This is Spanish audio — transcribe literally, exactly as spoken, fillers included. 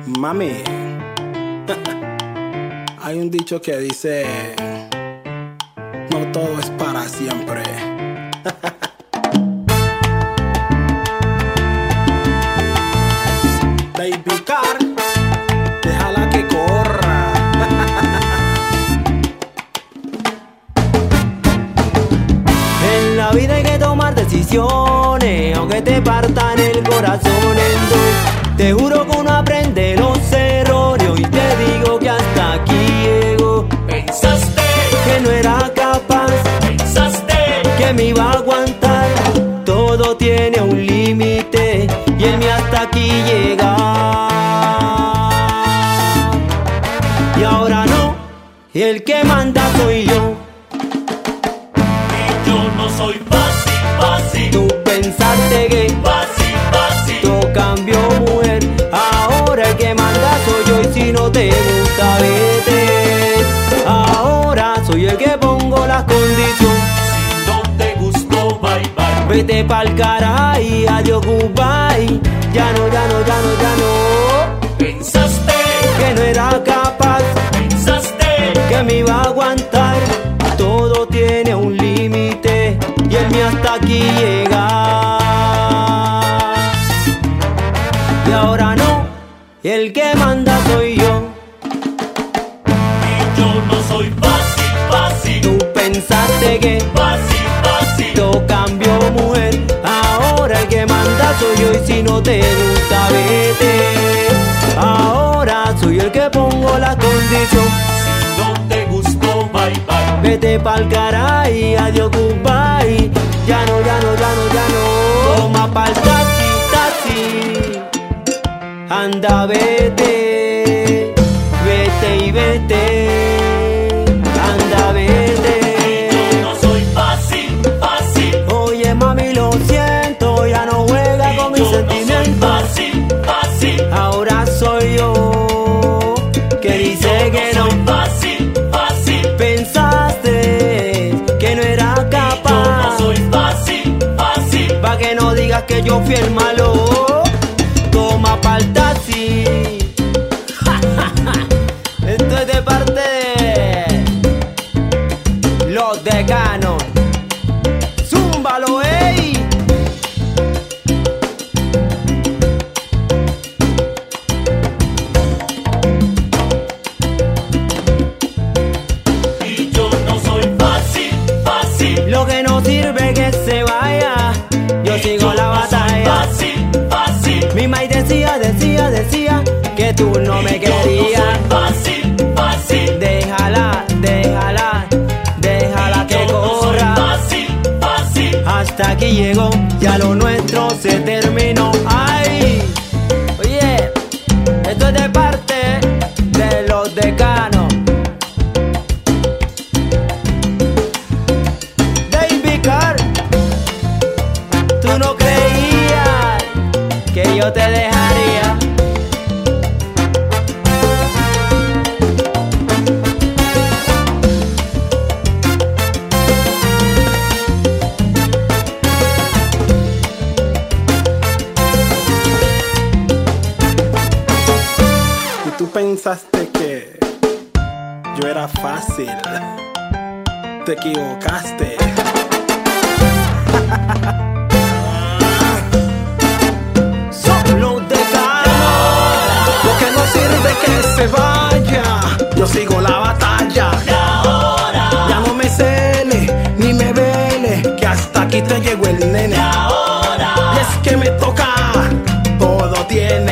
Mami, hay un dicho que dice: no todo es para siempre. Baby Car, déjala que corra. En la vida hay que tomar decisiones, aunque te partan el corazón en dos. Te juro que uno aprende los errores, y te digo que hasta aquí llego. Pensaste que no era capaz, pensaste que me iba a aguantar. Todo tiene un límite y el mío hasta aquí llega. Y ahora no, y el que manda soy yo. y yo no soy fácil, fácil. Tú pensaste que Fácil, fácil. todo cambió, mujer. Ahora el que manda soy yo, y si no te gusta, vete. Ahora soy el que pongo las condiciones. Si no te gustó, bye bye. Vete pa'l caray, adiós, goodbye. Ya no, ya no, ya no, ya no. Pensaste Que no era capaz, pensaste que me iba a aguantar. Todo tiene un límite y el mío hasta aquí llega. Y ahora no, el que manda soy yo. y yo no soy fácil, fácil. Tú pensaste que Fácil, fácil. todo cambió, mujer. Ahora el que manda soy yo, y si no te gusta, vete. Ahora soy el que pongo la condición. Si no te gustó, bye bye. Vete pa'l caray, adiós, goodbye. Ya no, ya no, ya no, ya no. Toma pa'l taxi, taxi. Anda, vete, vete y vete. Anda, vete. Yo no soy fácil, fácil. Oye, mami, lo siento, ya no juega con mis Yo no soy sentimientos. fácil, fácil. Ahora soy yo que dice que Yo no. no soy fácil, fácil. Pensaste que no era Yo no capaz, soy fácil, fácil. pa' que no digas que yo fui el malo. Toma pa'l taxi. Esto es de parte de los decanos. Zúmbalo, ey. Y yo no soy fácil, fácil. Lo que no sirve que se vaya, yo sigo la No soy batalla. fácil, fácil. Mi maíz decía, decía, decía que tú no me Yo no querías. soy fácil, fácil. Déjala, déjala, déjala que Yo no soy corra. fácil, fácil. Hasta aquí llegó, ya lo nuestro se terminó. Ay, oye, esto es de parte de los decanos. Baby Car, tú no creías que yo te dejaría. Y tú pensaste que yo era fácil. Te equivocaste. Son los decanos. Lo que no sirve que se vaya. Yo sigo la batalla. Ya no me cele ni me vele, que hasta aquí te llegó el nene. Y es que me toca. Todo tiene